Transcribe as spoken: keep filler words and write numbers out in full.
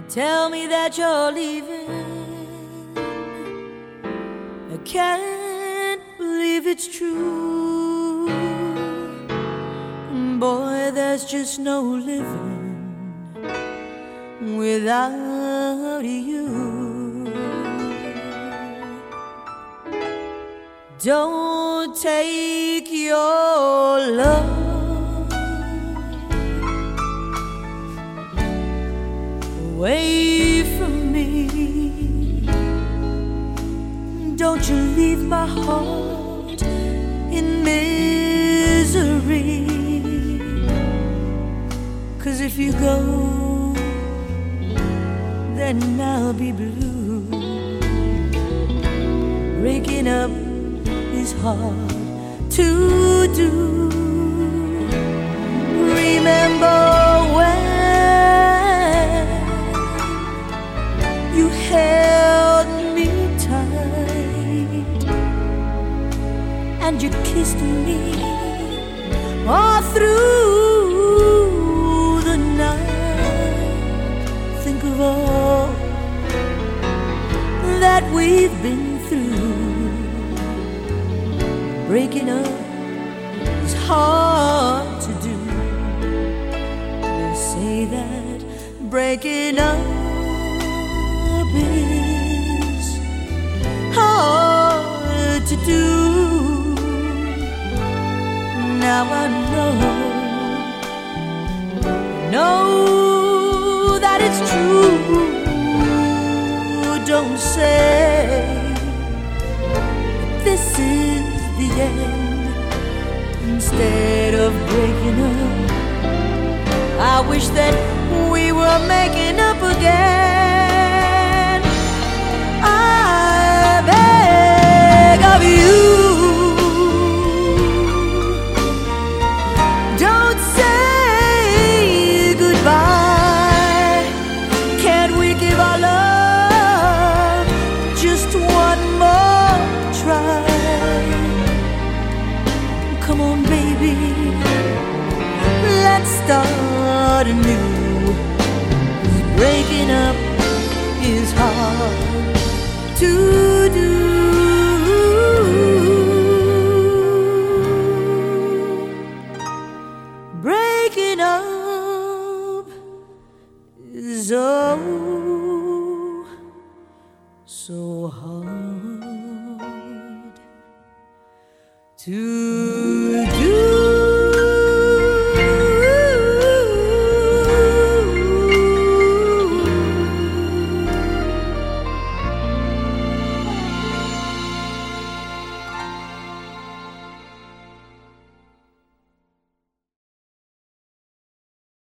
tell me that you're leaving. I can't believe it's true. Boy, there's just no living without you. Don't take your love away from me. Don't you leave my heart in misery. 'Cause if you go, then I'll be blue. Breaking up is hard to do. Remember when you held me tight and you kissed me all through the night. Think of all that we've been through. Breaking up is hard to do. They say that breaking up is hard to do. Now I know, know that it's true. Don't say that this is the end. Instead of breaking up, I wish that we were making up again. I beg of you, don't say goodbye. Can't we give our love just one more try? Come on, baby, let's start anew. 'Cause breaking up is hard to do. Breaking up is oh so hard to